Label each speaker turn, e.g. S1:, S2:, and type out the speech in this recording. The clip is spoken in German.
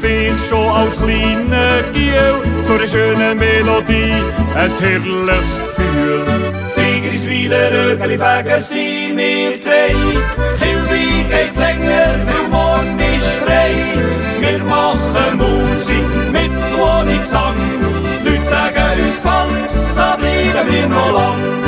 S1: sich schon als kleiner Giel zu einer schönen Melodie, ein herrliches Gefühl. Sigriswiler, Rögeli-Fäger sind wir drei. Kilby geht länger, weil morgen ist frei. Wir machen Musik mit und ohne Gesang. Die Leute sagen, uns gefällt's, da bleiben wir noch lang.